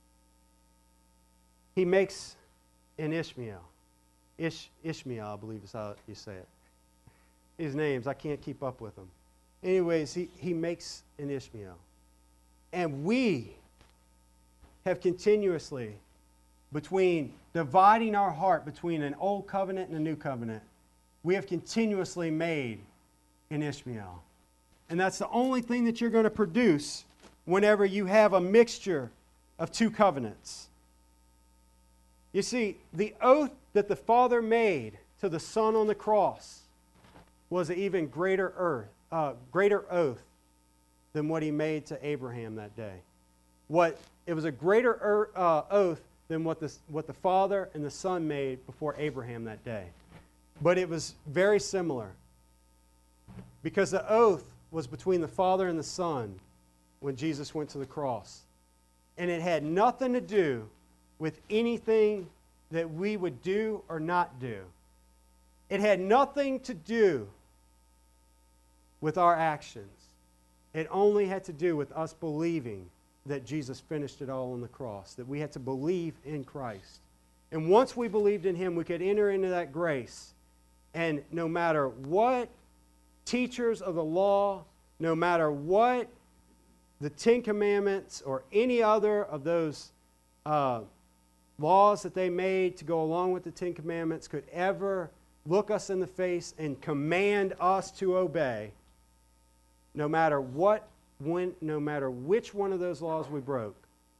C: he makes an Ishmael. Ishmael, I believe is how you say it. His names, I can't keep up with them. Anyways, he makes an Ishmael. And we have continuously, between dividing our heart between an old covenant and a new covenant, we have continuously made an Ishmael. And that's the only thing that you're going to produce whenever you have a mixture of two covenants. You see, the oath that the Father made to the Son on the cross was an even greater oath than what he made to Abraham that day. It was a greater oath than what the Father and the Son made before Abraham that day. But it was very similar, because the oath was between the Father and the Son when Jesus went to the cross. And it had nothing to do with anything that we would do or not do. It had nothing to do with our actions. It only had to do with us believing that Jesus finished it all on the cross, that we had to believe in Christ. And once we believed in Him, we could enter into that grace. And no matter what teachers of the law, no matter what the Ten Commandments or any other of those laws that they made to go along with the Ten Commandments could ever look us in the face and command us to obey, no matter which one of those laws we broke,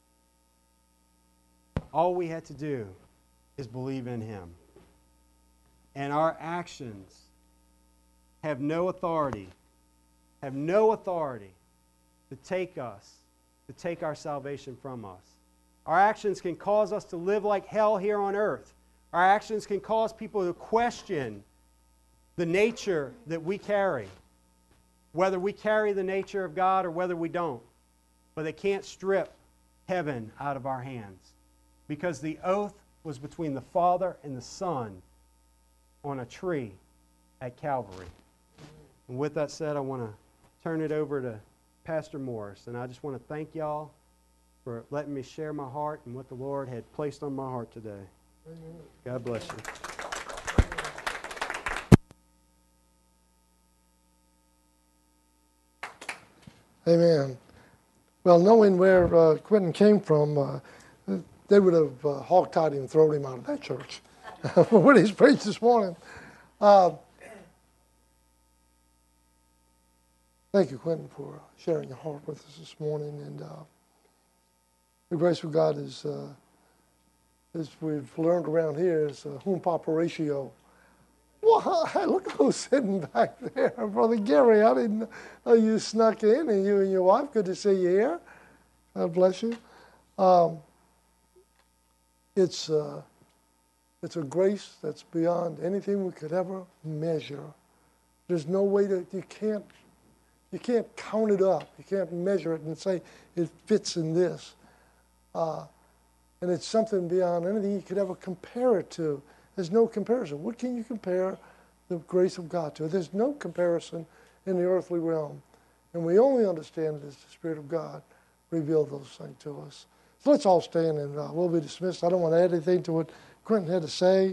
C: all we had to do is believe in Him. And our actions have no authority to take our salvation from us. Our actions can cause us to live like hell here on earth. Our actions can cause people to question the nature that we carry, whether we carry the nature of God or whether we don't. But they can't strip heaven out of our hands, because the oath was between the Father and the Son on a tree at Calvary. And with that said, I want to turn it over to Pastor Morris. And I just want to thank y'all for letting me share my heart and what the Lord had placed on my heart today. Amen. God bless
B: you. Amen. Well, knowing where Quentin came from, they would have hog-tied him and thrown him out of that church for what he's preached this morning. Thank you, Quentin, for sharing your heart with us this morning. And the grace of God is, as we've learned around here, is whom papa ratio. Well, look who's sitting back there, Brother Gary. I didn't know you snuck in, and you and your wife. Good to see you here. God bless you. It's a grace that's beyond anything we could ever measure. There's no way that you can't count it up. You can't measure it and say it fits in this. And it's something beyond anything you could ever compare it to. There's no comparison. What can you compare the grace of God to? There's no comparison in the earthly realm. And we only understand it as the Spirit of God revealed those things to us. So let's all stand and we'll be dismissed. I don't want to add anything to what Quentin had to say.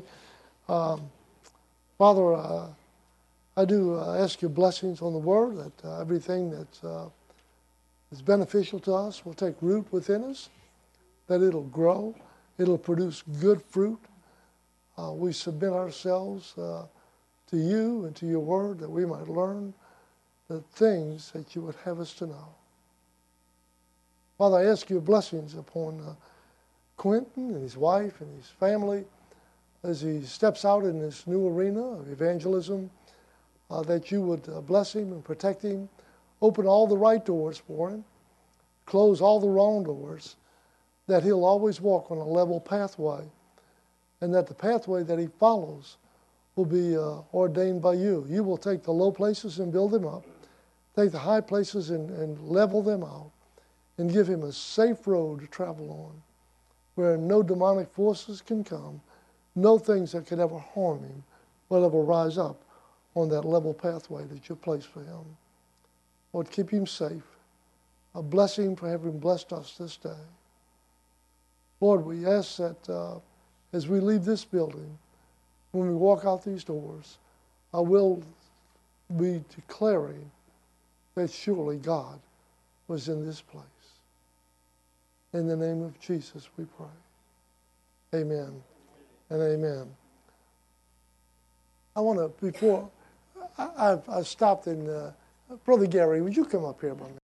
B: Father, I do ask your blessings on the Word, that everything that is beneficial to us will take root within us, that it'll grow, it'll produce good fruit. We submit ourselves to you and to your Word, that we might learn the things that you would have us to know. Father, I ask your blessings upon Quentin and his wife and his family as he steps out in this new arena of evangelism, that you would bless him and protect him, open all the right doors for him, close all the wrong doors, that he'll always walk on a level pathway, and that the pathway that he follows will be ordained by you. You will take the low places and build them up, take the high places and level them out, and give him a safe road to travel on, where no demonic forces can come, no things that could ever harm him will ever rise up on that level pathway that you place for him. Lord, keep him safe. A blessing for having blessed us this day. Lord, we ask that as we leave this building, when we walk out these doors, I will be declaring that surely God was in this place. In the name of Jesus we pray. Amen and amen. I want to, before I stopped in, Brother Gary, would you come up here, brother?